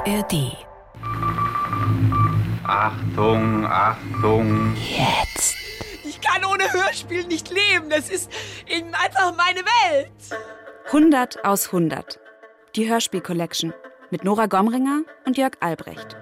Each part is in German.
ARD. Achtung, Achtung. Jetzt. Ich kann ohne Hörspiel nicht leben. Das ist eben einfach meine Welt. 100 aus 100. Die Hörspiel-Collection mit Nora Gomringer und Jörg Albrecht.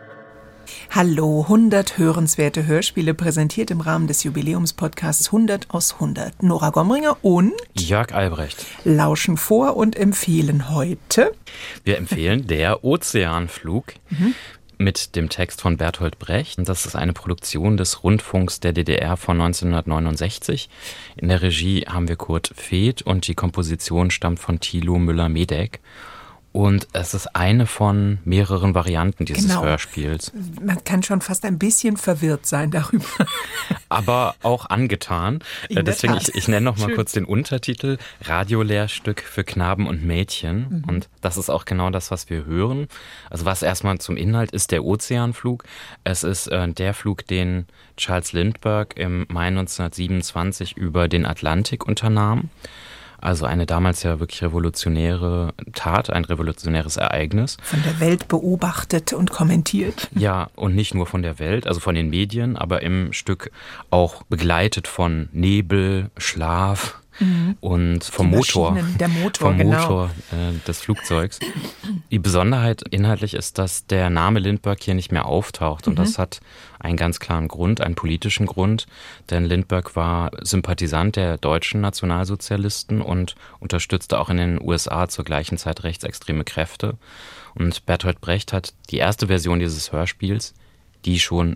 Hallo, 100 hörenswerte Hörspiele präsentiert im Rahmen des Jubiläumspodcasts 100 aus 100. Nora Gomringer und Jörg Albrecht lauschen vor und empfehlen heute. Wir empfehlen Der Ozeanflug mit dem Text von Bertolt Brecht. Das ist eine Produktion des Rundfunks der DDR von 1969. In der Regie haben wir Kurt Feeth und die Komposition stammt von Thilo Müller-Medeck. Und es ist eine von mehreren Varianten dieses Hörspiels. Man kann schon fast ein bisschen verwirrt sein darüber. Aber auch angetan. Deswegen, ich nenne noch mal kurz den Untertitel. Radiolehrstück für Knaben und Mädchen. Und das ist auch genau das, was wir hören. Also was erstmal zum Inhalt ist, der Ozeanflug. Es ist der Flug, den Charles Lindbergh im Mai 1927 über den Atlantik unternahm. Also eine damals ja wirklich revolutionäre Tat, ein revolutionäres Ereignis. Von der Welt beobachtet und kommentiert. Ja, und nicht nur von der Welt, also von den Medien, aber im Stück auch begleitet von Nebel, Schlaf und vom Motor. Der Motor, des Flugzeugs. Die Besonderheit inhaltlich ist, dass der Name Lindbergh hier nicht mehr auftaucht. Und das hat einen ganz klaren Grund, einen politischen Grund. Denn Lindbergh war Sympathisant der deutschen Nationalsozialisten und unterstützte auch in den USA zur gleichen Zeit rechtsextreme Kräfte. Und Bertolt Brecht hat die erste Version dieses Hörspiels, die schon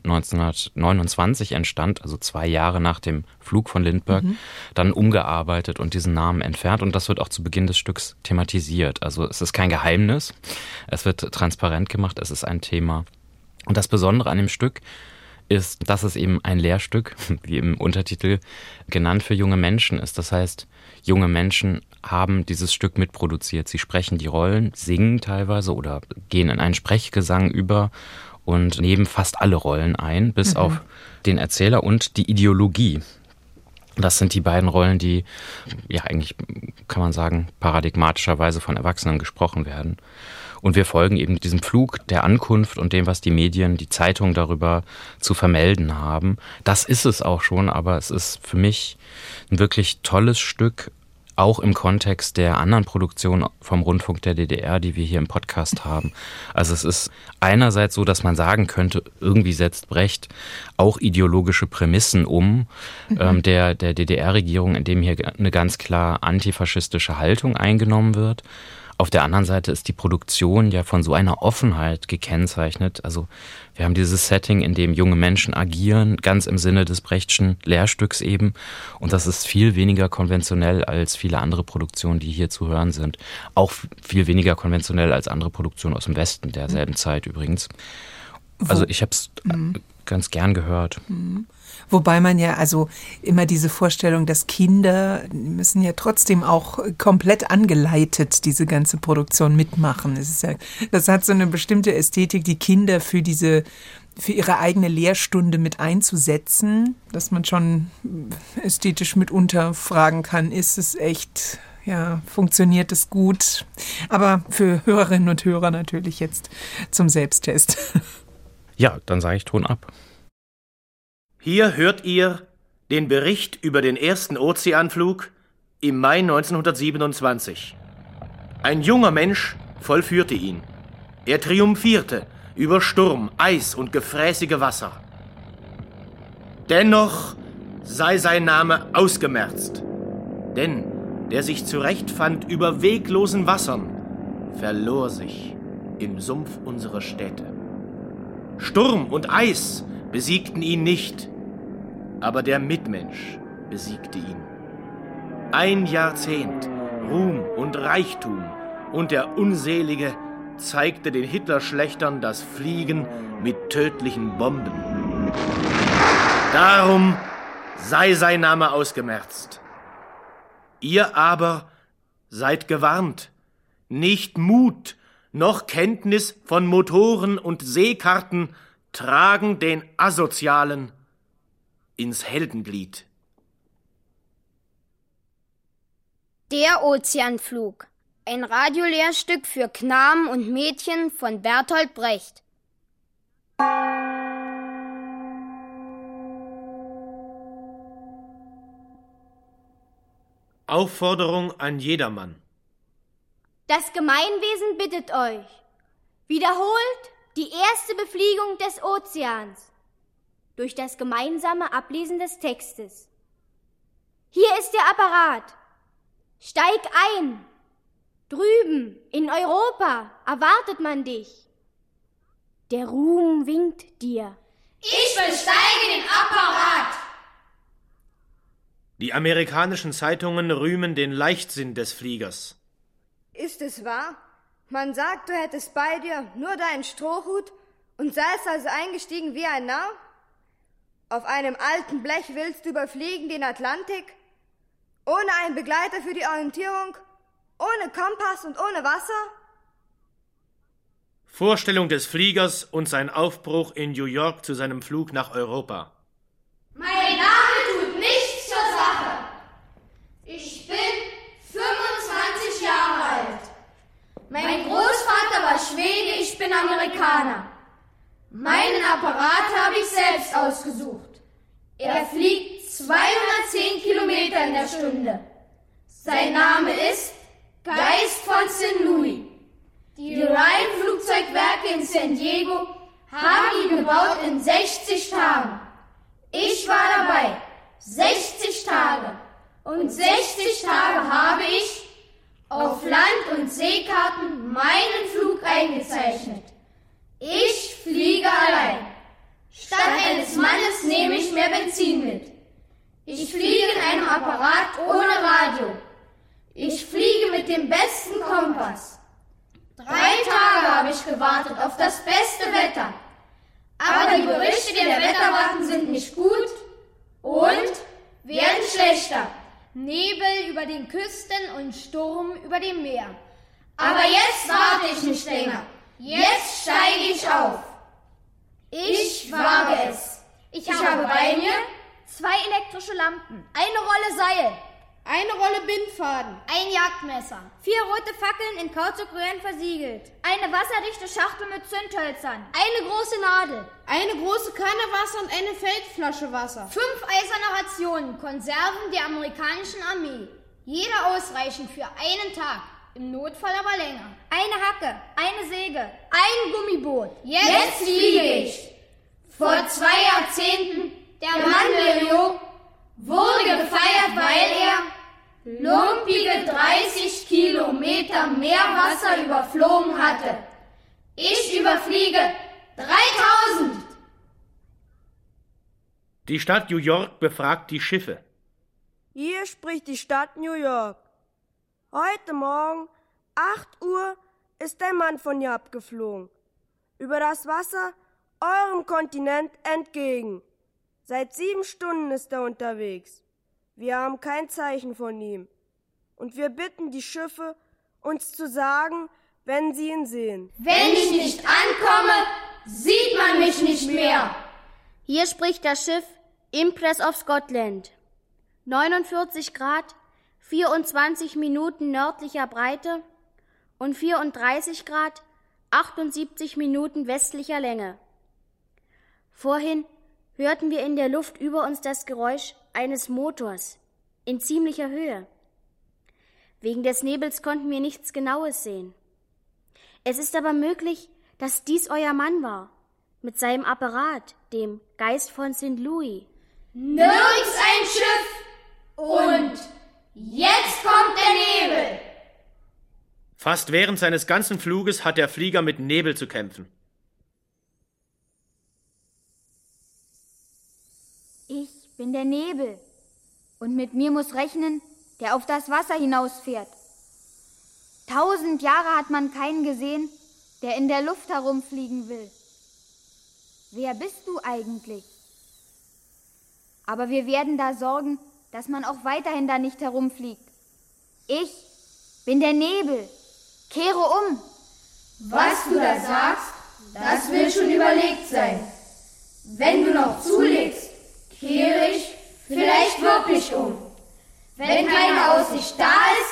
1929 entstand, also 2 Jahre nach dem Flug von Lindbergh, dann umgearbeitet und diesen Namen entfernt. Und das wird auch zu Beginn des Stücks thematisiert. Also es ist kein Geheimnis, es wird transparent gemacht, es ist ein Thema. Und das Besondere an dem Stück ist, dass es eben ein Lehrstück, wie im Untertitel genannt, für junge Menschen ist. Das heißt, junge Menschen haben dieses Stück mitproduziert. Sie sprechen die Rollen, singen teilweise oder gehen in einen Sprechgesang über und nehmen fast alle Rollen ein, bis auf den Erzähler und die Ideologie. Das sind die beiden Rollen, die, ja eigentlich kann man sagen, paradigmatischerweise von Erwachsenen gesprochen werden. Und wir folgen eben diesem Flug, der Ankunft und dem, was die Medien, die Zeitungen darüber zu vermelden haben. Das ist es auch schon, aber es ist für mich ein wirklich tolles Stück, auch im Kontext der anderen Produktionen vom Rundfunk der DDR, die wir hier im Podcast haben. Also es ist einerseits so, dass man sagen könnte, irgendwie setzt Brecht auch ideologische Prämissen um der DDR-Regierung, indem hier eine ganz klar antifaschistische Haltung eingenommen wird. Auf der anderen Seite ist die Produktion ja von so einer Offenheit gekennzeichnet. Also wir haben dieses Setting, in dem junge Menschen agieren, ganz im Sinne des Brechtschen Lehrstücks eben. Und das ist viel weniger konventionell als viele andere Produktionen, die hier zu hören sind. Auch viel weniger konventionell als andere Produktionen aus dem Westen derselben Zeit übrigens. Also ich habe es ganz gern gehört. Wobei man ja also immer diese Vorstellung, dass Kinder müssen ja trotzdem auch komplett angeleitet diese ganze Produktion mitmachen. Es ist ja, das hat so eine bestimmte Ästhetik, die Kinder für ihre eigene Lehrstunde mit einzusetzen, dass man schon ästhetisch mitunter fragen kann, ist es echt, ja, funktioniert es gut? Aber für Hörerinnen und Hörer natürlich jetzt zum Selbsttest. Ja, dann sage ich Ton ab. Hier hört ihr den Bericht über den ersten Ozeanflug im Mai 1927. Ein junger Mensch vollführte ihn. Er triumphierte über Sturm, Eis und gefräßige Wasser. Dennoch sei sein Name ausgemerzt, denn der sich zurechtfand über weglosen Wassern, verlor sich im Sumpf unserer Städte. Sturm und Eis besiegten ihn nicht, aber der Mitmensch besiegte ihn. 1 Jahrzehnt Ruhm und Reichtum und der Unselige zeigte den Hitlerschlechtern das Fliegen mit tödlichen Bomben. Darum sei sein Name ausgemerzt. Ihr aber seid gewarnt, nicht Mut noch Kenntnis von Motoren und Seekarten tragen den Asozialen ins Heldenglied. Der Ozeanflug Ein Radiolehrstück für Knaben und Mädchen von Bertolt Brecht. Aufforderung an jedermann. Das Gemeinwesen bittet euch, wiederholt die erste Befliegung des Ozeans durch das gemeinsame Ablesen des Textes. Hier ist der Apparat. Steig ein. Drüben in Europa erwartet man dich. Der Ruhm winkt dir. Ich besteige den Apparat. Die amerikanischen Zeitungen rühmen den Leichtsinn des Fliegers. Ist es wahr? Man sagt, du hättest bei dir nur deinen Strohhut und seist also eingestiegen wie ein Narr? Auf einem alten Blech willst du überfliegen den Atlantik? Ohne einen Begleiter für die Orientierung? Ohne Kompass und ohne Wasser? Vorstellung des Fliegers und sein Aufbruch in New York zu seinem Flug nach Europa. Mein Name tut nichts zur Sache. Ich bin 25 Jahre alt. Mein Großvater war Schwede, ich bin Amerikaner. Meinen Apparat habe ich selbst ausgesucht. Er fliegt 210 Kilometer in der Stunde. Sein Name ist Geist von St. Louis. Die Ryan-Flugzeugwerke in San Diego haben ihn gebaut in 60 Tagen. Ich war dabei. 60 Tage. Und 60 Tage habe ich auf Land- und Seekarten meinen Flug eingezeichnet. Ich fliege allein. Statt eines Mannes nehme ich mehr Benzin mit. Ich fliege in einem Apparat ohne Radio. Ich fliege mit dem besten Kompass. 3 Tage habe ich gewartet auf das beste Wetter. Aber die Berichte der Wetterwarten sind nicht gut und werden schlechter. Nebel über den Küsten und Sturm über dem Meer. Aber jetzt warte ich nicht länger. Jetzt steige ich auf. Ich wage es. Ich habe bei mir 2 elektrische Lampen, eine Rolle Seil, Eine Rolle Bindfaden. ein Jagdmesser, 4 rote Fackeln in Kauzugröhren versiegelt, eine wasserdichte Schachtel mit Zündhölzern, eine große Nadel, Eine große Kanne Wasser und eine Feldflasche Wasser. 5 eiserne Rationen, Konserven der amerikanischen Armee. Jeder ausreichend für einen Tag, im Notfall aber länger. Eine Hacke, eine Säge, ein Gummiboot. Jetzt fliege ich. Vor 2 Jahrzehnten, der Mann Blériot wurde gefeiert, weil er lumpige 30 Kilometer Meerwasser überflogen hatte. Ich überfliege 3000. Die Stadt New York befragt die Schiffe. Hier spricht die Stadt New York. Heute Morgen, 8 Uhr, ist ein Mann von hier abgeflogen. Über das Wasser eurem Kontinent entgegen. Seit 7 Stunden ist er unterwegs. Wir haben kein Zeichen von ihm. Und wir bitten die Schiffe, uns zu sagen, wenn sie ihn sehen. Wenn ich nicht ankomme, sieht man mich nicht mehr. Hier spricht das Schiff Impress of Scotland. 49 Grad, 24 Minuten nördlicher Breite und 34 Grad, 78 Minuten westlicher Länge. Vorhin hörten wir in der Luft über uns das Geräusch eines Motors in ziemlicher Höhe. Wegen des Nebels konnten wir nichts Genaues sehen. Es ist aber möglich, dass dies euer Mann war, mit seinem Apparat, dem Geist von St. Louis. Nirgends ein Schiff. Und jetzt kommt der Nebel. Fast während seines ganzen Fluges hat der Flieger mit Nebel zu kämpfen. Ich bin der Nebel. Und mit mir muss rechnen, der auf das Wasser hinausfährt. 1000 Jahre hat man keinen gesehen, der in der Luft herumfliegen will. Wer bist du eigentlich? Aber wir werden da sorgen, dass man auch weiterhin da nicht herumfliegt. Ich bin der Nebel. Kehre um. Was du da sagst, das will schon überlegt sein. Wenn du noch zulegst, kehre ich vielleicht wirklich um. Wenn keine Aussicht da ist,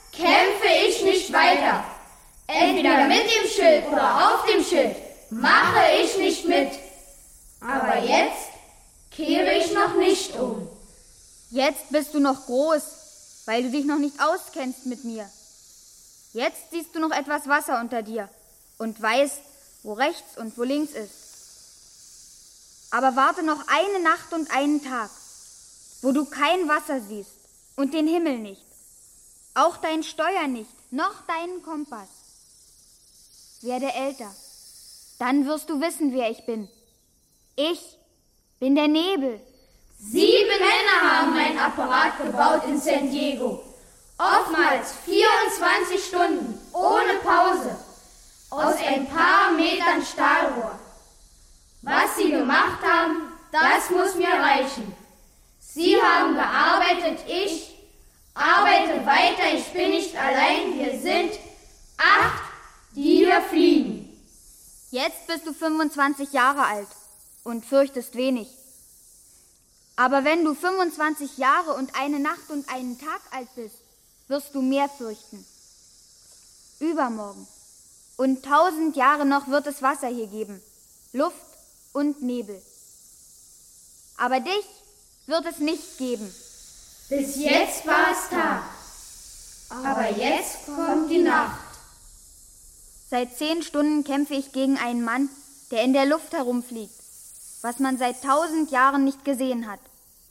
kämpfe ich nicht weiter. Entweder mit dem Schild oder auf dem Schild mache ich nicht mit. Aber jetzt kehre ich noch nicht um. Jetzt bist du noch groß, weil du dich noch nicht auskennst mit mir. Jetzt siehst du noch etwas Wasser unter dir und weißt, wo rechts und wo links ist. Aber warte noch eine Nacht und einen Tag, wo du kein Wasser siehst und den Himmel nicht, auch dein Steuer nicht, noch deinen Kompass. Werde älter, dann wirst du wissen, wer ich bin. Ich bin der Nebel. 7 Männer haben einen Apparat gebaut in San Diego. Oftmals 24 Stunden, ohne Pause, aus ein paar Metern Stahlrohr. Was sie gemacht haben, das muss mir reichen. Sie haben gearbeitet, ich arbeite weiter, ich bin nicht allein, wir sind 8, die hier fliegen. Jetzt bist du 25 Jahre alt und fürchtest wenig. Aber wenn du 25 Jahre und eine Nacht und einen Tag alt bist, wirst du mehr fürchten. Übermorgen und 1000 Jahre noch wird es Wasser hier geben, Luft und Nebel. Aber dich wird es nicht geben. Bis jetzt war es Tag, aber jetzt kommt die Nacht. Seit 10 Stunden kämpfe ich gegen einen Mann, der in der Luft herumfliegt, was man seit 1000 Jahren nicht gesehen hat.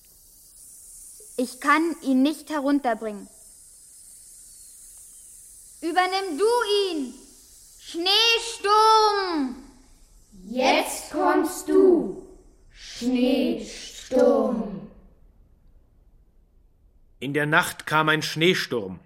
Ich kann ihn nicht herunterbringen. Übernimm du ihn! Schneesturm! Jetzt kommst du, Schneesturm. In der Nacht kam ein Schneesturm.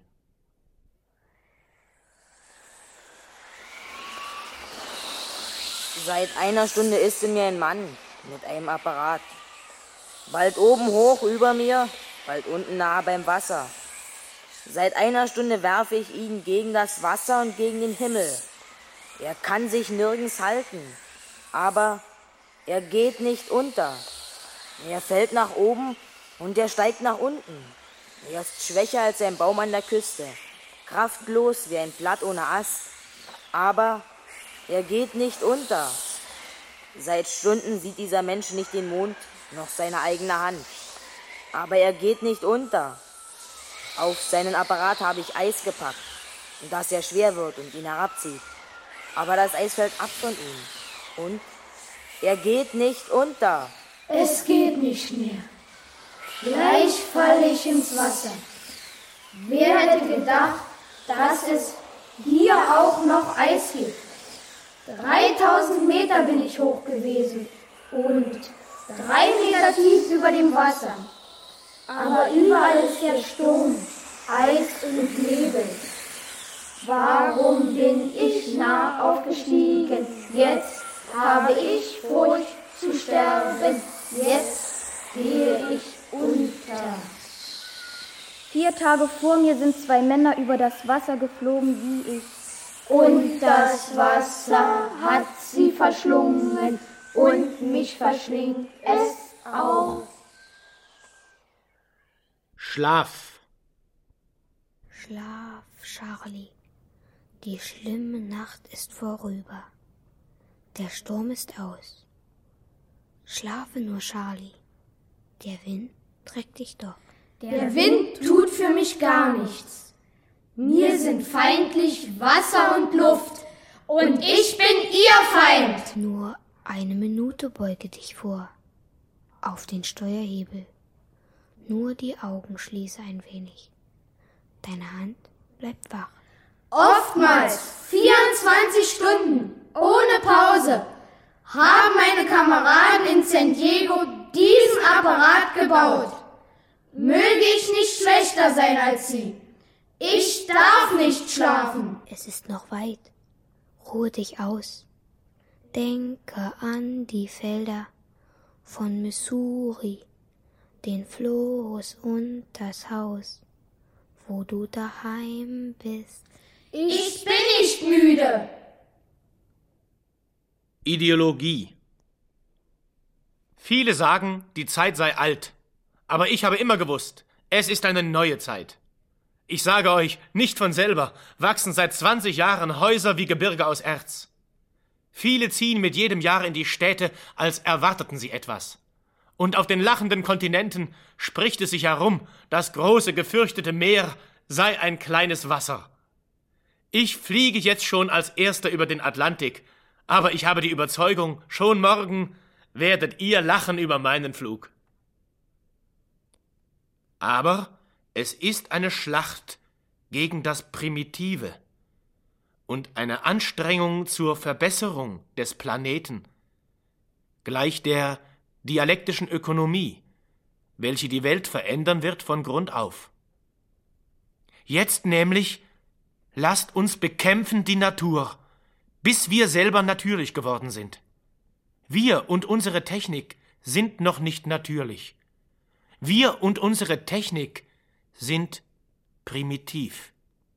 Seit einer Stunde ist in mir ein Mann mit einem Apparat. Bald oben hoch über mir, bald unten nah beim Wasser. Seit einer Stunde werfe ich ihn gegen das Wasser und gegen den Himmel. Er kann sich nirgends halten, aber er geht nicht unter. Er fällt nach oben und er steigt nach unten. Er ist schwächer als ein Baum an der Küste, kraftlos wie ein Blatt ohne Ast, aber er geht nicht unter. Seit Stunden sieht dieser Mensch nicht den Mond, noch seine eigene Hand. Aber er geht nicht unter. Auf seinen Apparat habe ich Eis gepackt, das sehr schwer wird und ihn herabzieht. Aber das Eis fällt ab von ihm. Und er geht nicht unter. Es geht nicht mehr. Gleich falle ich ins Wasser. Wer hätte gedacht, dass es hier auch noch Eis gibt? 3000 Meter bin ich hoch gewesen und 3 Meter tief über dem Wasser. Aber überall ist der Sturm, Eis und Nebel. Warum bin ich nah aufgestiegen? Jetzt habe ich Furcht zu sterben. Jetzt gehe ich unter. 4 Tage vor mir sind 2 Männer über das Wasser geflogen wie ich. Und das Wasser hat sie verschlungen und mich verschlingt es auch. Schlaf. Schlaf, Charlie. Die schlimme Nacht ist vorüber. Der Sturm ist aus. Schlafe nur, Charlie. Der Wind trägt dich doch. Der Wind tut für mich gar nichts. Mir sind feindlich Wasser und Luft. Und ich bin ihr Feind. Nur eine Minute beuge dich vor. Auf den Steuerhebel. Nur die Augen schließe ein wenig. Deine Hand bleibt wach. Oftmals 24 Stunden, ohne Pause, haben meine Kameraden in San Diego diesen Apparat gebaut. Möge ich nicht schlechter sein als sie. Ich darf nicht schlafen. Es ist noch weit. Ruhe dich aus. Denke an die Felder von Missouri, den Floß und das Haus, wo du daheim bist. Ich bin nicht müde. Ideologie. Viele sagen, die Zeit sei alt. Aber ich habe immer gewusst, es ist eine neue Zeit. Ich sage euch, nicht von selber wachsen seit 20 Jahren Häuser wie Gebirge aus Erz. Viele ziehen mit jedem Jahr in die Städte, als erwarteten sie etwas. Und auf den lachenden Kontinenten spricht es sich herum, das große gefürchtete Meer sei ein kleines Wasser. Ich fliege jetzt schon als Erster über den Atlantik, aber ich habe die Überzeugung, schon morgen werdet ihr lachen über meinen Flug. Aber es ist eine Schlacht gegen das Primitive und eine Anstrengung zur Verbesserung des Planeten, gleich der dialektischen Ökonomie, welche die Welt verändern wird von Grund auf. Jetzt nämlich lasst uns bekämpfen die Natur, bis wir selber natürlich geworden sind. Wir und unsere Technik sind noch nicht natürlich. Wir und unsere Technik sind primitiv.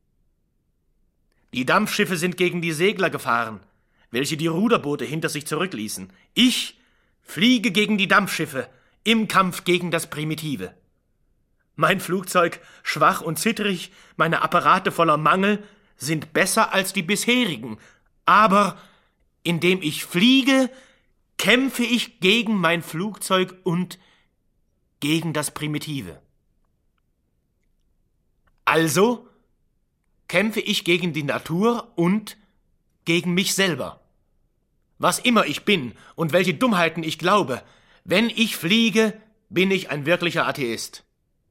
Die Dampfschiffe sind gegen die Segler gefahren, welche die Ruderboote hinter sich zurückließen. Ich fliege gegen die Dampfschiffe im Kampf gegen das Primitive. Mein Flugzeug, schwach und zittrig, meine Apparate voller Mangel, sind besser als die bisherigen. Aber indem ich fliege, kämpfe ich gegen mein Flugzeug und gegen das Primitive. Also kämpfe ich gegen die Natur und gegen mich selber. Was immer ich bin und welche Dummheiten ich glaube, wenn ich fliege, bin ich ein wirklicher Atheist.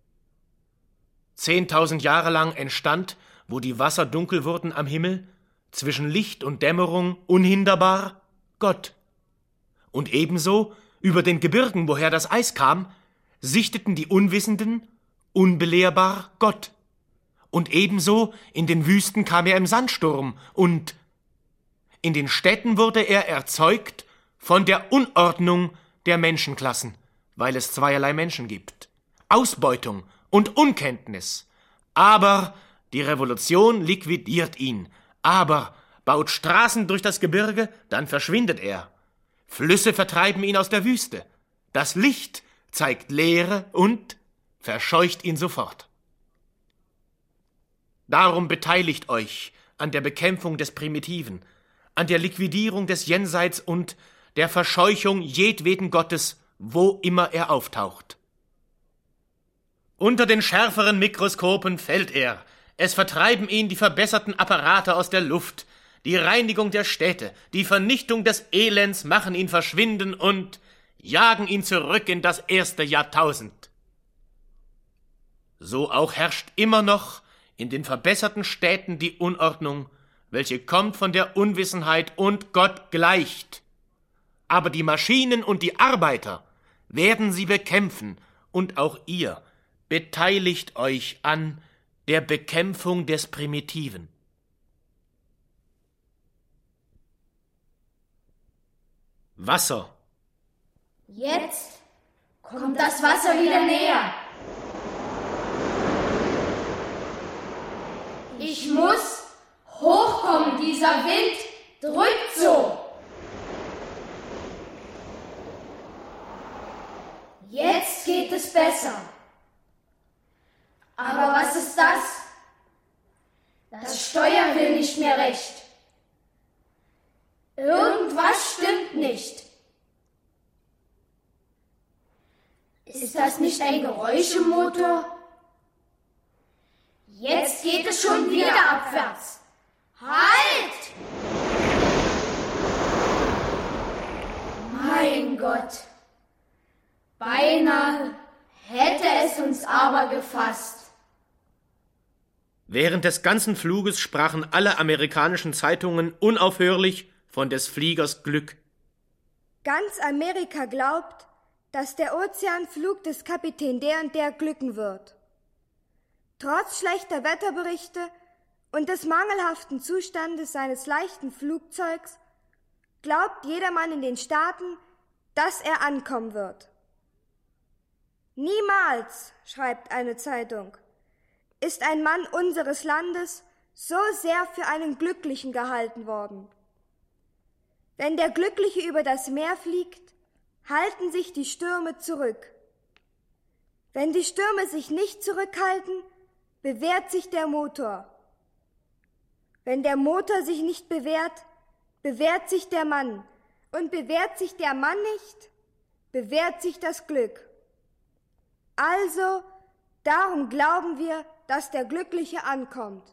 10.000 Jahre lang entstand, wo die Wasser dunkel wurden am Himmel, zwischen Licht und Dämmerung unhinderbar Gott. Und ebenso über den Gebirgen, woher das Eis kam, sichteten die Unwissenden unbelehrbar Gott. Und ebenso in den Wüsten kam er im Sandsturm, und in den Städten wurde er erzeugt von der Unordnung der Menschenklassen, weil es zweierlei Menschen gibt: Ausbeutung und Unkenntnis. Aber die Revolution liquidiert ihn. Aber baut Straßen durch das Gebirge, dann verschwindet er. Flüsse vertreiben ihn aus der Wüste. Das Licht zeigt Leere und verscheucht ihn sofort. Darum beteiligt euch an der Bekämpfung des Primitiven, an der Liquidierung des Jenseits und der Verscheuchung jedweden Gottes, wo immer er auftaucht. Unter den schärferen Mikroskopen fällt er. Es vertreiben ihn die verbesserten Apparate aus der Luft. Die Reinigung der Städte, die Vernichtung des Elends machen ihn verschwinden und jagen ihn zurück in das erste Jahrtausend. So auch herrscht immer noch in den verbesserten Städten die Unordnung, welche kommt von der Unwissenheit und Gott gleicht. Aber die Maschinen und die Arbeiter werden sie bekämpfen, und auch ihr beteiligt euch an der Bekämpfung des Primitiven. Wasser. Jetzt kommt das Wasser wieder näher. Ich muss hochkommen, dieser Wind drückt so. Jetzt geht es besser. Aber was ist das? Das Steuer will nicht mehr recht. Irgendwas stimmt nicht. Ist das nicht ein Geräuschemotor? Jetzt geht es schon wieder abwärts. Halt! Mein Gott! Beinahe hätte es uns aber gefasst. Während des ganzen Fluges sprachen alle amerikanischen Zeitungen unaufhörlich von des Fliegers Glück. Ganz Amerika glaubt, dass der Ozeanflug des Kapitän der und der glücken wird. Trotz schlechter Wetterberichte und des mangelhaften Zustandes seines leichten Flugzeugs glaubt jedermann in den Staaten, dass er ankommen wird. Niemals, schreibt eine Zeitung, ist ein Mann unseres Landes so sehr für einen Glücklichen gehalten worden. Wenn der Glückliche über das Meer fliegt, halten sich die Stürme zurück. Wenn die Stürme sich nicht zurückhalten, bewährt sich der Motor. Wenn der Motor sich nicht bewährt, bewährt sich der Mann. Und bewährt sich der Mann nicht, bewährt sich das Glück. Also, darum glauben wir, dass der Glückliche ankommt.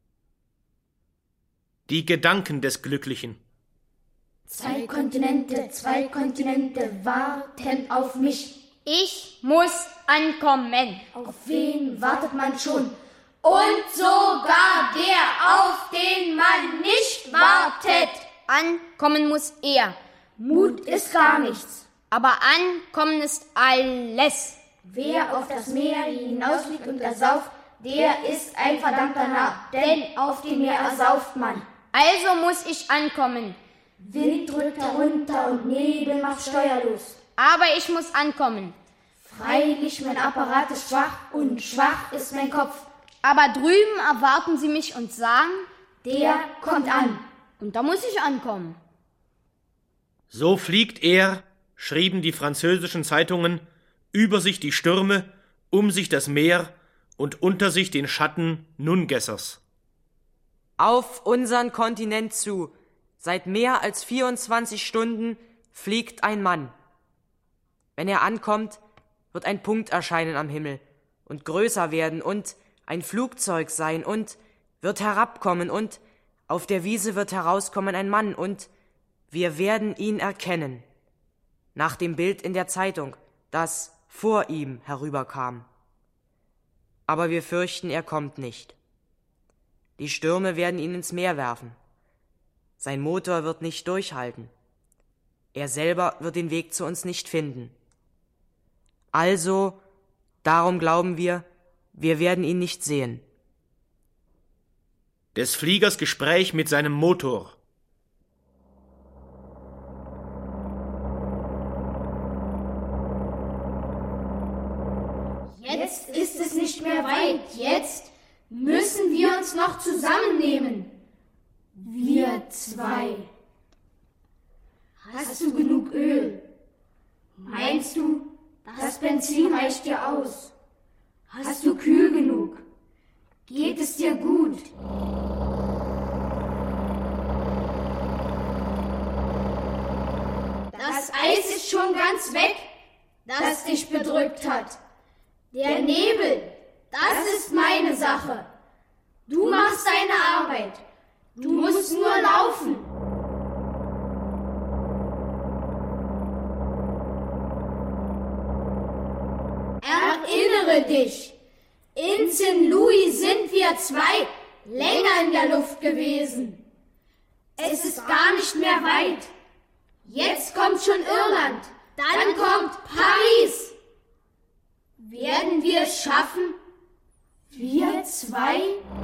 Die Gedanken des Glücklichen. 2 Kontinente warten auf mich. Ich muss ankommen. Auf wen wartet man schon? Und sogar der, auf den man nicht wartet. Ankommen muss er. Mut ist gar nichts. Aber ankommen ist alles. Wer auf das Meer hinausfliegt und ersauft, der ist ein verdammter Narr, denn auf dem Meer ersauft man. Also muss ich ankommen. Wind drückt herunter und Nebel macht steuerlos. Aber ich muss ankommen. Freilich, mein Apparat ist schwach und schwach ist mein Kopf. Aber drüben erwarten sie mich und sagen, der kommt an. Und da muss ich ankommen. So fliegt er, schrieben die französischen Zeitungen, über sich die Stürme, um sich das Meer und unter sich den Schatten Nungessers. Auf unseren Kontinent zu, seit mehr als 24 Stunden, fliegt ein Mann. Wenn er ankommt, wird ein Punkt erscheinen am Himmel und größer werden und ein Flugzeug sein und wird herabkommen und auf der Wiese wird herauskommen ein Mann und wir werden ihn erkennen, nach dem Bild in der Zeitung, das vor ihm herüberkam. Aber wir fürchten, er kommt nicht. Die Stürme werden ihn ins Meer werfen. Sein Motor wird nicht durchhalten. Er selber wird den Weg zu uns nicht finden. Also, darum glauben wir werden ihn nicht sehen. Des Fliegers Gespräch mit seinem Motor. Jetzt ist es nicht mehr weit. Jetzt müssen wir uns noch zusammennehmen. Wir 2. Hast du genug Öl? Meinst du, das Benzin reicht dir aus? Hast du kühl genug? Geht es dir gut? Das Eis ist schon ganz weg, das dich bedrückt hat. Der Nebel, das ist meine Sache. Du machst deine Arbeit. Du musst nur laufen. Erinnere dich, in St. Louis sind wir 2 länger in der Luft gewesen. Es ist gar nicht mehr weit. Jetzt kommt schon Irland, dann kommt Paris. Werden wir es schaffen? Wir 2?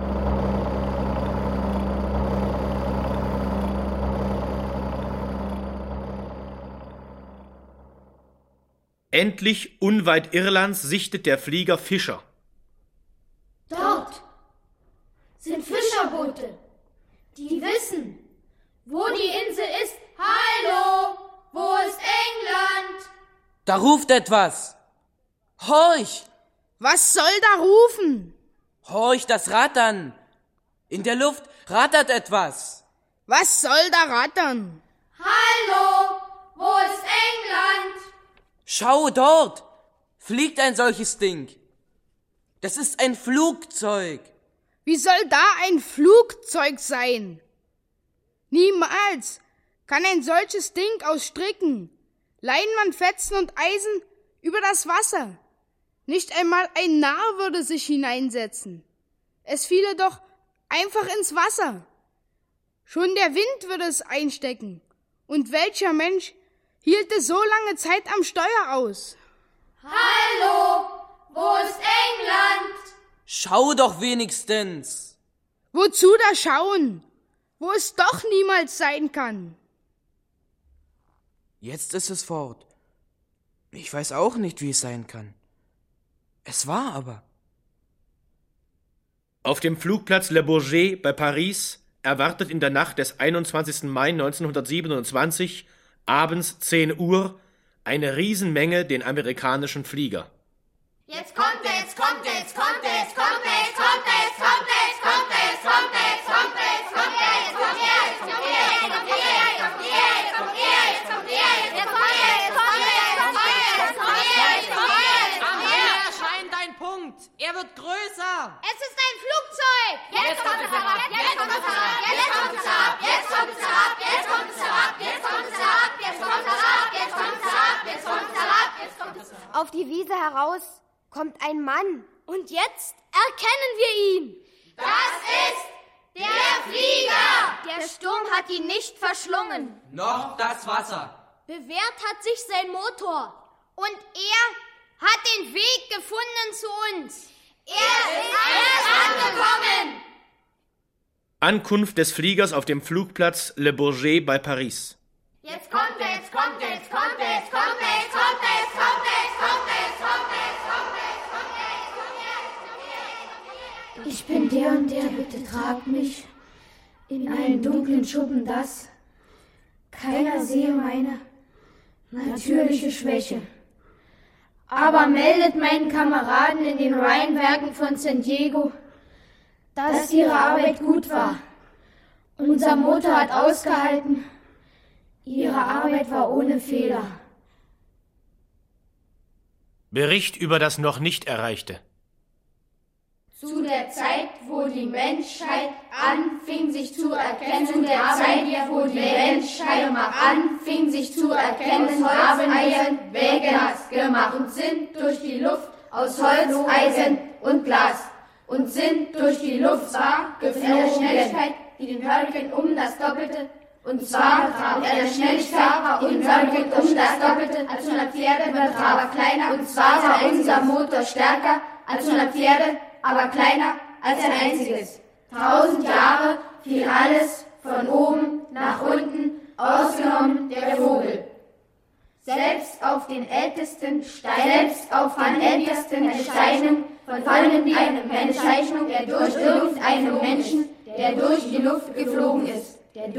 Endlich unweit Irlands sichtet der Flieger Fischer. Dort sind Fischerboote, die wissen, wo die Insel ist. Hallo, wo ist England? Da ruft etwas. Horch! Was soll da rufen? Horch, das Rattern. In der Luft rattert etwas. Was soll da rattern? Hallo, wo ist England? Schau dort, fliegt ein solches Ding. Das ist ein Flugzeug. Wie soll da ein Flugzeug sein? Niemals kann ein solches Ding aus Stricken, Leinwandfetzen und Eisen über das Wasser. Nicht einmal ein Narr würde sich hineinsetzen. Es fiele doch einfach ins Wasser. Schon der Wind würde es einstecken. Und welcher Mensch hielte so lange Zeit am Steuer aus? Hallo, wo ist England? Schau doch wenigstens. Wozu da schauen, wo es doch niemals sein kann? Jetzt ist es fort. Ich weiß auch nicht, wie es sein kann. Es war aber. Auf dem Flugplatz Le Bourget bei Paris erwartet in der Nacht des 21. Mai 1927 abends 10 Uhr eine Riesenmenge den amerikanischen Flieger. Jetzt kommt er, jetzt kommt er, jetzt kommt er, jetzt kommt er, jetzt kommt er! Er wird größer. Es ist ein Flugzeug. Jetzt kommt es herab. Jetzt kommt es herab. Jetzt kommt es herab. Jetzt kommt es herab. Jetzt kommt es herab. Jetzt kommt es herab. Jetzt kommt es herab. Jetzt kommt es herab. Jetzt kommt es herab. Jetzt kommt es herab. Auf die Wiese heraus kommt ein Mann. Und jetzt erkennen wir ihn. Das ist der Flieger. Der Sturm hat ihn nicht verschlungen. Noch das Wasser. Bewährt hat sich sein Motor. Und er hat den Weg gefunden zu uns. Er ist angekommen. Ankunft des Fliegers auf dem Flugplatz Le Bourget bei Paris. Jetzt kommt er, jetzt kommt er, jetzt kommt er, jetzt kommt er, jetzt kommt er, jetzt kommt er, jetzt kommt er, jetzt kommt er, jetzt kommt er, jetzt kommt er, jetzt kommt er. Ich bin der und der, bitte trag mich in einen dunklen Schuppen, dass keiner sehe meine natürliche Schwäche. Aber meldet meinen Kameraden in den Weinbergen von San Diego, dass ihre Arbeit gut war. Unser Motor hat ausgehalten. Ihre Arbeit war ohne Fehler. Bericht über das noch nicht Erreichte. Zu der Zeit, wo die Menschheit anfing, sich zu erkennen, zu der Zeit, wo die Menschheit anfing, sich zu erkennen, haben wir Wege gemacht und sind durch die Luft aus Holz, Eisen und Glas und sind durch die Luft zwar geflogen, der Schnelligkeit, die den Hurrikan um das Doppelte, und zwar mit einer Schnelligkeit, die den Hurrikan um das Doppelte als 100 Pferde, aber kleiner, und zwar war unser Motor stärker als 100 Pferde, aber kleiner als ein einziges. 1000 Jahre fiel alles von oben nach unten, ausgenommen der Vogel. Selbst auf den ältesten Steinen, fanden wir eine Zeichnung, der durch irgendeinen Menschen, der durch die Luft geflogen ist.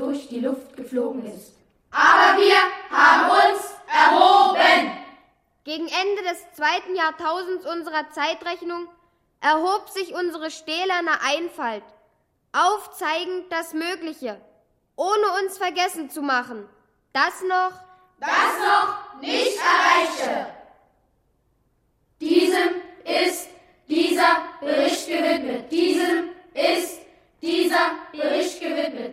Aber wir haben uns erhoben. Gegen Ende des 2. Jahrtausends unserer Zeitrechnung erhob sich unsere stählerne Einfalt, aufzeigend das Mögliche, ohne uns vergessen zu machen, das noch nicht erreichte. Diesem ist dieser Bericht gewidmet.